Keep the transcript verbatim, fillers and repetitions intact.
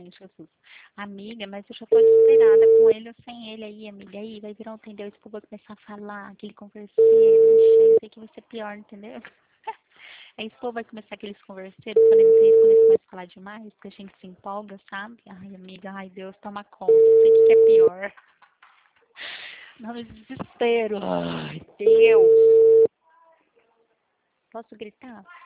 Senhor Jesus. Amiga, mas eu já tô desesperada com ele ou sem ele aí, amiga. Aí vai virar um entendeu? Esse povo vai começar a falar, aquele converseiro. Ixi, eu sei que vai ser pior, entendeu? Aí esse povo vai começar aqueles converseiros, quando eles, eles começam a falar demais, porque a gente se empolga, sabe? Ai, amiga, ai, Deus, toma conta. Não sei o que que é pior. Não, desespero. Ai, Deus. Posso gritar?